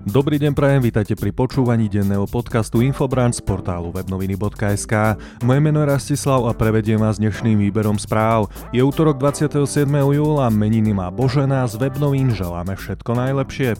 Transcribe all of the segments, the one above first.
Dobrý deň prajem, vítajte pri počúvaní denného podcastu Infobrand z portálu webnoviny.sk. Moje meno je Rastislav a prevediem vás dnešným výberom správ. Je útorok 27. júla, meniny má Božena, z webnovín želáme všetko najlepšie.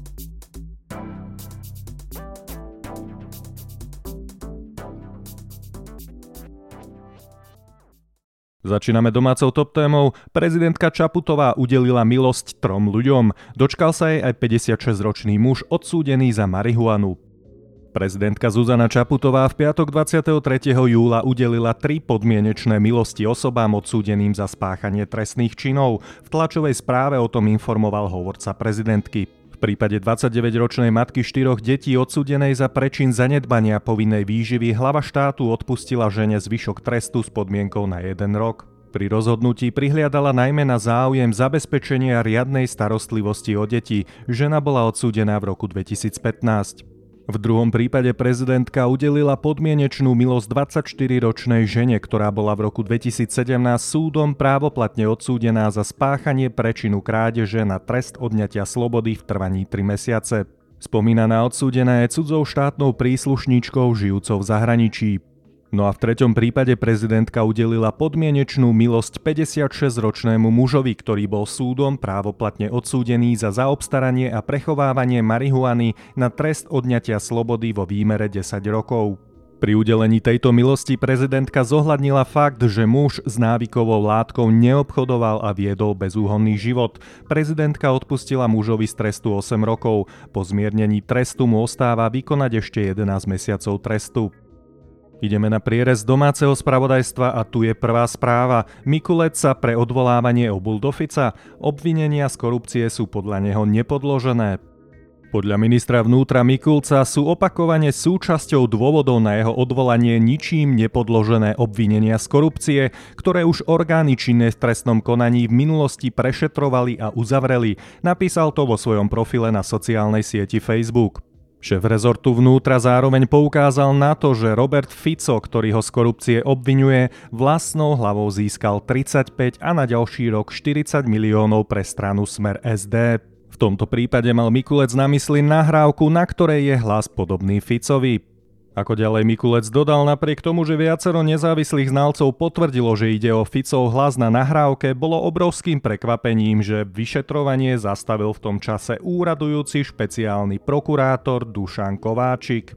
Začíname domácou top témou. Prezidentka Čaputová udelila milosť 3 ľuďom. Dočkal sa jej aj 56-ročný muž odsúdený za marihuanu. Prezidentka Zuzana Čaputová v piatok 23. júla udelila 3 podmienečné milosti osobám odsúdeným za spáchanie trestných činov. V tlačovej správe o tom informoval hovorca prezidentky. V prípade 29-ročnej matky 4 detí odsúdenej za prečin zanedbania povinnej výživy hlava štátu odpustila žene zvyšok trestu s podmienkou na 1 rok. Pri rozhodnutí prihliadala najmä na záujem zabezpečenia riadnej starostlivosti o deti. Žena bola odsúdená v roku 2015. V druhom prípade prezidentka udelila podmienečnú milosť 24-ročnej žene, ktorá bola v roku 2017 súdom právoplatne odsúdená za spáchanie prečinu krádeže na trest odňatia slobody v trvaní 3 mesiace. Spomínaná odsúdená je cudzou štátnou príslušníčkou žijúcou v zahraničí. No a v treťom prípade prezidentka udelila podmienečnú milosť 56-ročnému mužovi, ktorý bol súdom právoplatne odsúdený za zaobstaranie a prechovávanie marihuany na trest odňatia slobody vo výmere 10 rokov. Pri udelení tejto milosti prezidentka zohľadnila fakt, že muž s návykovou látkou neobchodoval a viedol bezúhonný život. Prezidentka odpustila mužovi z trestu 8 rokov. Po zmiernení trestu mu ostáva vykonať ešte 11 mesiacov trestu. Ideme na prierez domáceho spravodajstva a tu je prvá správa. Mikulec sa pre odvolávanie obul do Fica. Obvinenia z korupcie sú podľa neho nepodložené. Podľa ministra vnútra Mikulca sú opakovane súčasťou dôvodov na jeho odvolanie ničím nepodložené obvinenia z korupcie, ktoré už orgány činné v trestnom konaní v minulosti prešetrovali a uzavreli. Napísal to vo svojom profile na sociálnej sieti Facebook. Šéf rezortu vnútra zároveň poukázal na to, že Robert Fico, ktorý ho z korupcie obviňuje, vlastnou hlavou získal 35 a na ďalší rok 40 miliónov pre stranu Smer SD. V tomto prípade mal Mikulec na mysli nahrávku, na ktorej je hlas podobný Ficovi. Ako ďalej Mikulec dodal, napriek tomu, že viacero nezávislých znalcov potvrdilo, že ide o Ficov hlas na nahrávke, bolo obrovským prekvapením, že vyšetrovanie zastavil v tom čase úradujúci špeciálny prokurátor Dušan Kováčik.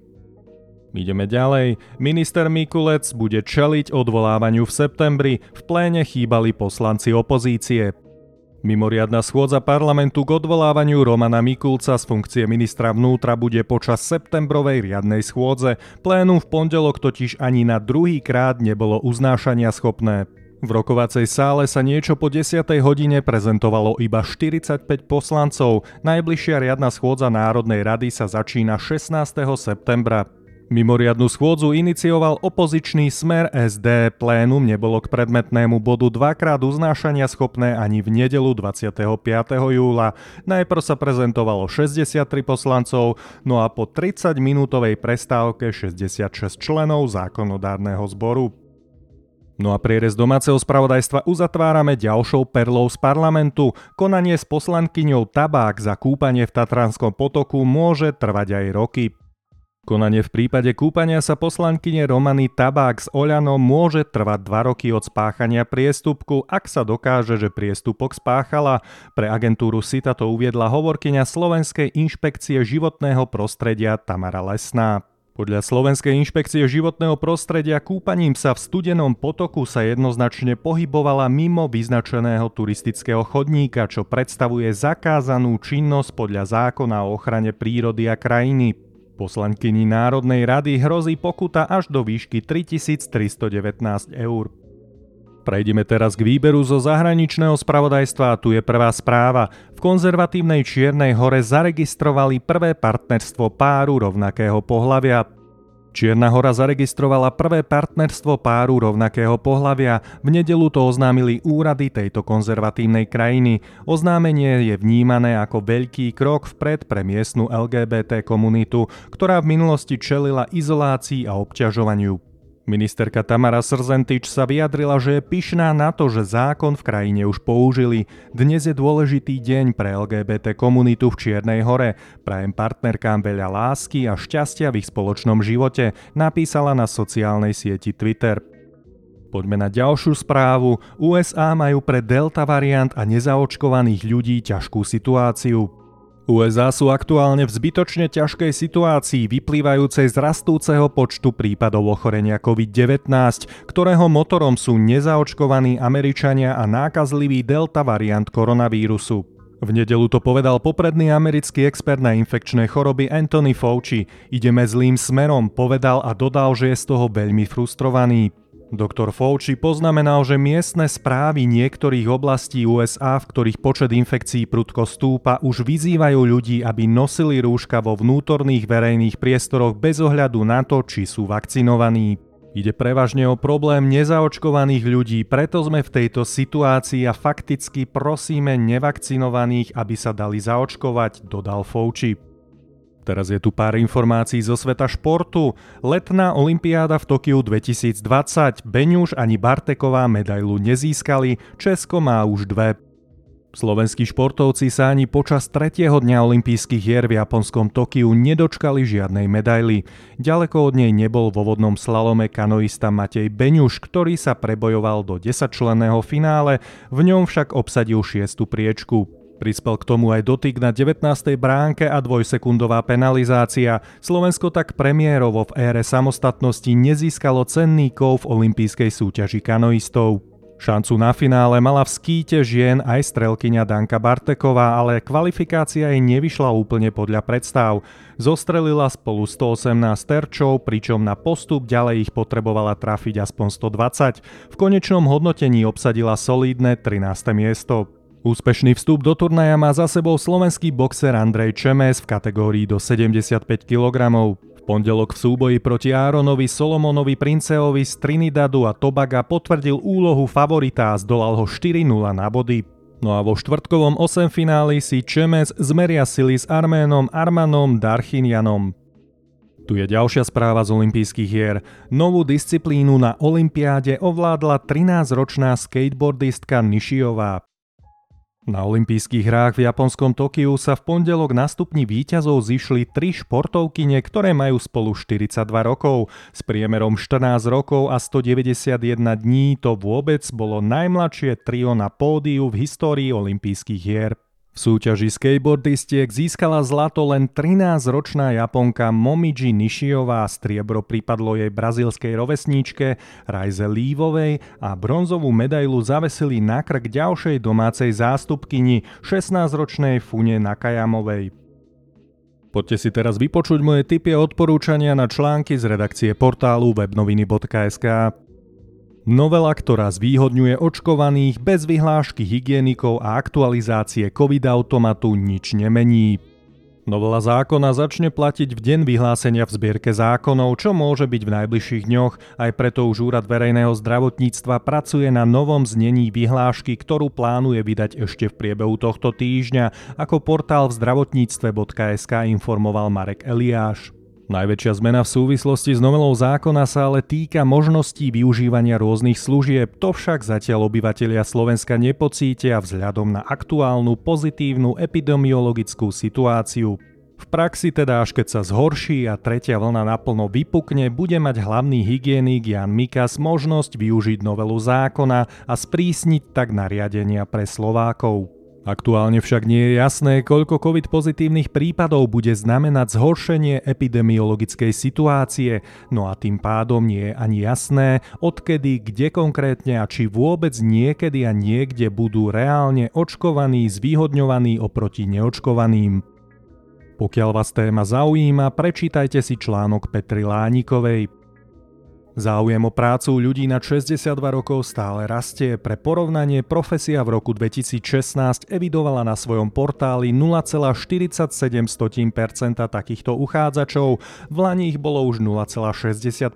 Ideme ďalej. Minister Mikulec bude čeliť odvolávaniu v septembri. V pléne chýbali poslanci opozície. Mimoriadna schôdza parlamentu k odvolávaniu Romana Mikulca z funkcie ministra vnútra bude počas septembrovej riadnej schôdze. Plénum v pondelok totiž ani na druhý krát nebolo uznášania schopné. V rokovacej sále sa niečo po 10. hodine prezentovalo iba 45 poslancov. Najbližšia riadna schôdza Národnej rady sa začína 16. septembra. Mimoriadnu schôdzu inicioval opozičný Smer SD, plénum nebolo k predmetnému bodu dvakrát uznášania schopné ani v nedeľu 25. júla. Najprv sa prezentovalo 63 poslancov, no a po 30-minútovej prestávke 66 členov zákonodárneho zboru. No a prierez domáceho spravodajstva uzatvárame ďalšou perlou z parlamentu. Konanie s poslankyňou Tabák za kúpanie v Tatranskom potoku môže trvať aj roky. Konanie v prípade kúpania sa poslankyne Romany Tabák s Oľanom môže trvať 2 roky od spáchania priestupku, ak sa dokáže, že priestupok spáchala. Pre agentúru SITA to uviedla hovorkyňa Slovenskej inšpekcie životného prostredia Tamara Lesná. Podľa Slovenskej inšpekcie životného prostredia kúpaním sa v studenom potoku sa jednoznačne pohybovala mimo vyznačeného turistického chodníka, čo predstavuje zakázanú činnosť podľa zákona o ochrane prírody a krajiny. Poslankyni Národnej rady hrozí pokuta až do výšky 3319 eur. Prejdeme teraz k výberu zo zahraničného spravodajstva a tu je prvá správa. V konzervatívnej Čiernej Hore zaregistrovali prvé partnerstvo páru rovnakého pohlavia. Čierna Hora zaregistrovala prvé partnerstvo páru rovnakého pohlavia. V nedeľu to oznámili úrady tejto konzervatívnej krajiny. Oznámenie je vnímané ako veľký krok vpred pre miestnu LGBT komunitu, ktorá v minulosti čelila izolácii a obťažovaniu. Ministerka Tamara Srzentič sa vyjadrila, že je pyšná na to, že zákon v krajine už použili. Dnes je dôležitý deň pre LGBT komunitu v Čiernej Hore. Prajem partnerkám veľa lásky a šťastia v ich spoločnom živote, napísala na sociálnej sieti Twitter. Poďme na ďalšiu správu. USA majú pre delta variant a nezaočkovaných ľudí ťažkú situáciu. USA sú aktuálne v zbytočne ťažkej situácii vyplývajúcej z rastúceho počtu prípadov ochorenia COVID-19, ktorého motorom sú nezaočkovaní Američania a nákazlivý delta variant koronavírusu. V nedeľu to povedal popredný americký expert na infekčné choroby Anthony Fauci. Ideme zlým smerom, povedal a dodal, že je z toho veľmi frustrovaný. Doktor Fauci poznamenal, že miestne správy niektorých oblastí USA, v ktorých počet infekcií prudko stúpa, už vyzývajú ľudí, aby nosili rúška vo vnútorných verejných priestoroch bez ohľadu na to, či sú vakcinovaní. Ide prevažne o problém nezaočkovaných ľudí, preto sme v tejto situácii a fakticky prosíme nevakcinovaných, aby sa dali zaočkovať, dodal Fauci. Teraz je tu pár informácií zo sveta športu. Letná olympiáda v Tokiu 2020. Beňuš ani Barteková medailu nezískali, Česko má už 2. Slovenskí športovci sa ani počas 3. dňa olympijských hier v japonskom Tokiu nedočkali žiadnej medaily. Ďaleko od nej nebol vo vodnom slalome kanoista Matej Beňuš, ktorý sa prebojoval do 10-členného finále, v ňom však obsadil 6. priečku. Prispel k tomu aj dotyk na 19. bránke a dvojsekundová penalizácia. Slovensko tak premiérovo v ére samostatnosti nezískalo cenný kov v olympijskej súťaži kanoistov. Šancu na finále mala v skíte žien aj strelkyňa Danka Barteková, ale kvalifikácia jej nevyšla úplne podľa predstav. Zostrelila spolu 118 terčov, pričom na postup ďalej ich potrebovala trafiť aspoň 120. V konečnom hodnotení obsadila solídne 13. miesto. Úspešný vstup do turnaja má za sebou slovenský boxer Andrej Čemes v kategórii do 75 kg. V pondelok v súboji proti Áronovi Solomonovi Princeovi z Trinidadu a Tobaga potvrdil úlohu favorita a zdolal ho 4-0 na body. No a vo štvrtkovom 8 fináli si Čemes zmeria sily s Arménom Armanom Darchinianom. Tu je ďalšia správa z olympijských hier. Novú disciplínu na olympiáde ovládla 13-ročná skateboardistka Nishiová. Na olympijských hrách v japonskom Tokiu sa v pondelok na stupni víťazov zišli 3 športovkyne, ktoré majú spolu 42 rokov. S priemerom 14 rokov a 191 dní to vôbec bolo najmladšie trio na pódiu v histórii olympijských hier. V súťaži skateboardistiek získala zlato len 13-ročná Japonka Momiji Nishiová, striebro pripadlo jej brazílskej rovesníčke Raize Leevovej a bronzovú medailu zavesili na krk ďalšej domácej zástupkyni 16-ročnej Fune Nakajamovej. Poďte si teraz vypočuť moje tipy a odporúčania na články z redakcie portálu webnoviny.sk. Novela, ktorá zvýhodňuje očkovaných bez vyhlášky hygienikov a aktualizácie COVID-automatu nič nemení. Novela zákona začne platiť v deň vyhlásenia v zbierke zákonov, čo môže byť v najbližších dňoch, aj preto už Úrad verejného zdravotníctva pracuje na novom znení vyhlášky, ktorú plánuje vydať ešte v priebehu tohto týždňa, ako portál v zdravotníctve.sk informoval Marek Eliáš. Najväčšia zmena v súvislosti s novelou zákona sa ale týka možností využívania rôznych služieb, to však zatiaľ obyvatelia Slovenska nepocítia vzhľadom na aktuálnu pozitívnu epidemiologickú situáciu. V praxi teda až keď sa zhorší a tretia vlna naplno vypukne, bude mať hlavný hygienik Jan Mikas možnosť využiť novelu zákona a sprísniť tak nariadenia pre Slovákov. Aktuálne však nie je jasné, koľko COVID pozitívnych prípadov bude znamenať zhoršenie epidemiologickej situácie, no a tým pádom nie je ani jasné, odkedy, kde konkrétne a či vôbec niekedy a niekde budú reálne očkovaní zvýhodňovaní oproti neočkovaným. Pokiaľ vás téma zaujíma, prečítajte si článok Petry Lánikovej. Záujem o prácu ľudí nad 62 rokov stále rastie. Pre porovnanie, Profesia v roku 2016 evidovala na svojom portáli 0,47% takýchto uchádzačov, v lani ich bolo už 0,65%,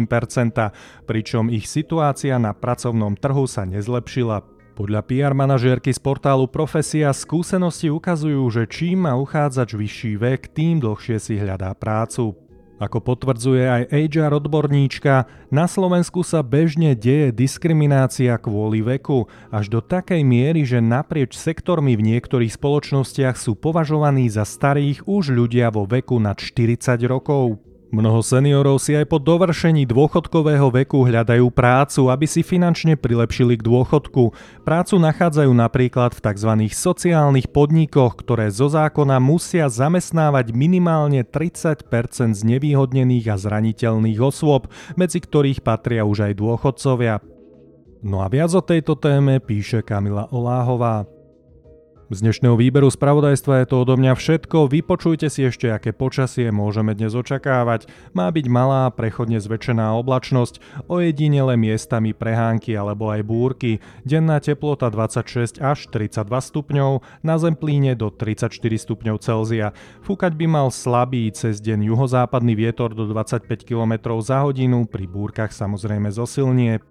pričom ich situácia na pracovnom trhu sa nezlepšila. Podľa PR manažérky z portálu Profesia skúsenosti ukazujú, že čím má uchádzač vyšší vek, tým dlhšie si hľadá prácu. Ako potvrdzuje aj HR odborníčka, na Slovensku sa bežne deje diskriminácia kvôli veku, až do takej miery, že naprieč sektormi v niektorých spoločnostiach sú považovaní za starých už ľudia vo veku nad 40 rokov. Mnoho seniorov si aj po dovršení dôchodkového veku hľadajú prácu, aby si finančne prilepšili k dôchodku. Prácu nachádzajú napríklad v tzv. Sociálnych podnikoch, ktoré zo zákona musia zamestnávať minimálne 30% znevýhodnených a zraniteľných osôb, medzi ktorých patria už aj dôchodcovia. No a viac o tejto téme píše Kamila Oláhová. Z dnešného výberu spravodajstva je to odo mňa všetko, vypočujte si ešte, aké počasie môžeme dnes očakávať. Má byť malá, prechodne zväčšená oblačnosť, ojedinele miestami prehánky alebo aj búrky, denná teplota 26 až 32 stupňov, na Zemplíne do 34 stupňov Celzia. Fúkať by mal slabý cez deň juhozápadný vietor do 25 km za hodinu, pri búrkach samozrejme zosilnie.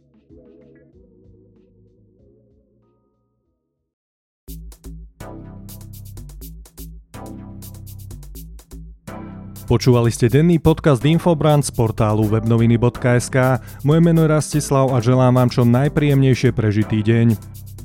Počúvali ste denný podcast Infobrand z portálu webnoviny.sk. Moje meno je Rastislav a želám vám čo najpríjemnejšie prežitý deň.